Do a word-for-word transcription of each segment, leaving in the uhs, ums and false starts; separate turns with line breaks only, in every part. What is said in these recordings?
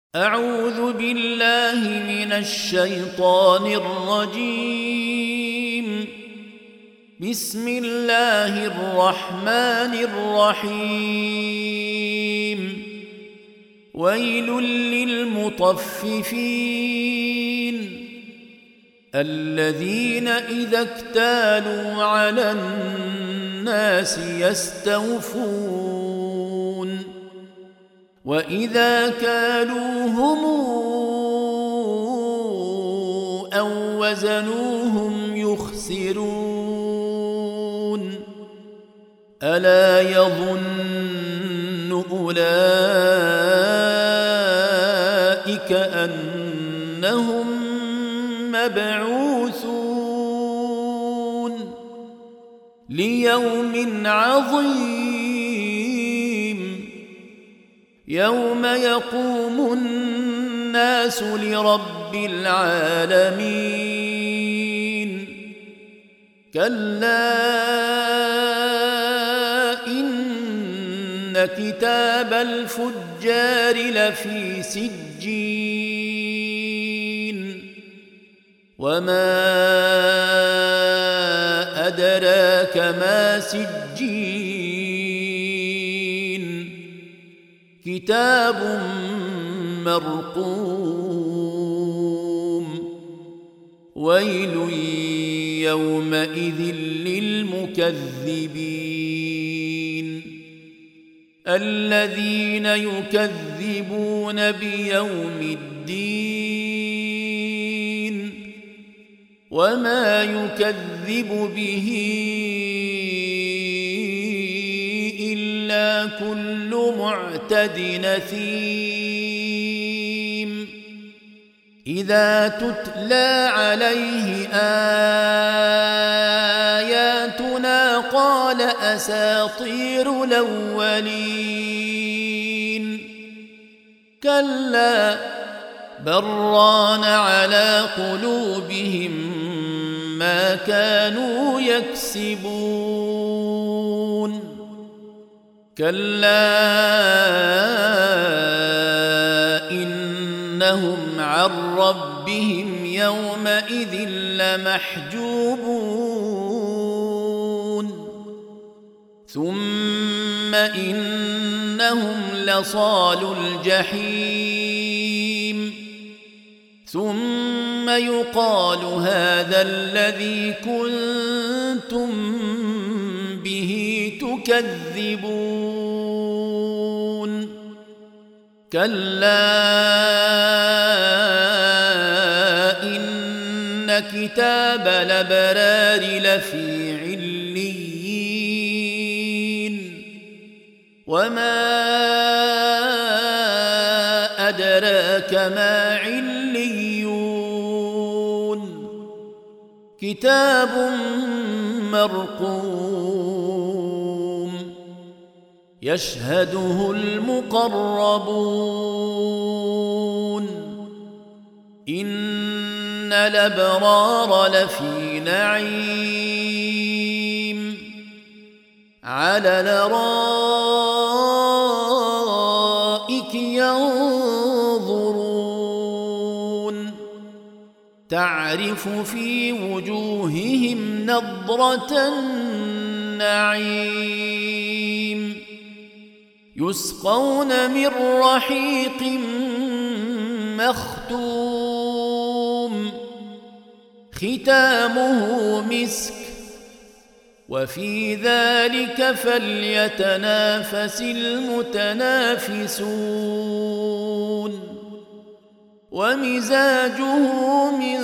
أعوذ بالله من الشيطان الرجيم. بسم الله الرحمن الرحيم. ويل للمطففين الذين إذا اكتالوا على الناس يستوفون وإذا كالوهم أو وزنوهم يخسرون. ألا يظن أولئك أنهم مبعوثون ليوم عظيم يوم يقوم الناس لرب العالمين. كلا إن كتاب الفجار لفي سجين وما أدراك ما سجين كتاب مرقوم. ويل يومئذ للمكذبين الذين يكذبون بيوم الدين وما يكذب به إلا كل معتد نثيم. إذا تتلى عليه آياتنا قال أساطير الأولين. كلا بل ران على قلوبهم ما كانوا يكسبون. كلا إنهم عن ربهم يومئذ لمحجوبون ثم إنهم لصالو الجحيم ثم يقال هذا الذي كنتم به تكذبون. كلا إن كتاب الأبرار لفي عليين وما أدراك ما عليون كتاب مرقوم يشهده المقربون. إن الأبرار لفي نعيم على الأرائك ينظرون تعرف في وجوههم نضرة النعيم يسقون من رحيق مختوم ختامه مسك وفي ذلك فليتنافس المتنافسون. ومزاجه من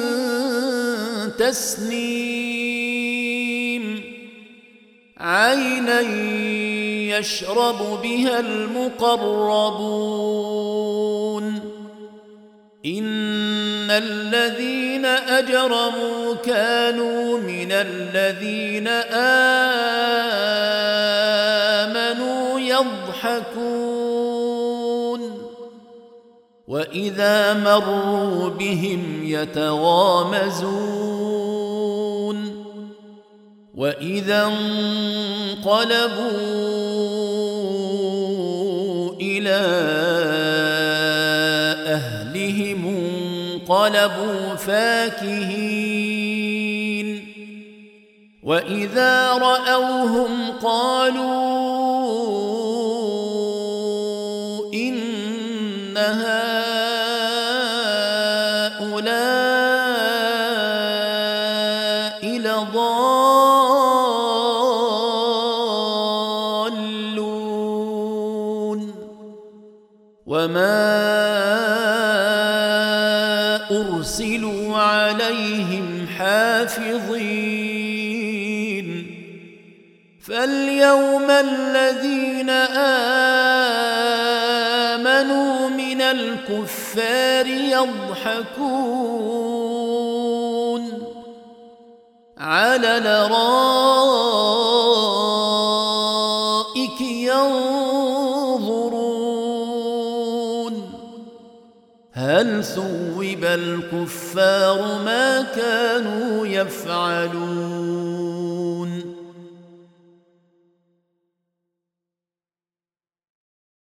تسنيم عينا يشرب بها المقربون. إن الذين أجرموا كانوا من الذين آمنوا يضحكون وإذا مروا بهم يتغامزون وإذا انقلبوا إلى انقلبوا فاكهين وإذا رأوهم قالوا إن هؤلاء لضالون وما أرسلوا عليهم حافظين فاليوم الذين آمنوا من الكفار يضحكون على الأرائك ينظرون هل ثوب الكفار ما كانوا يفعلون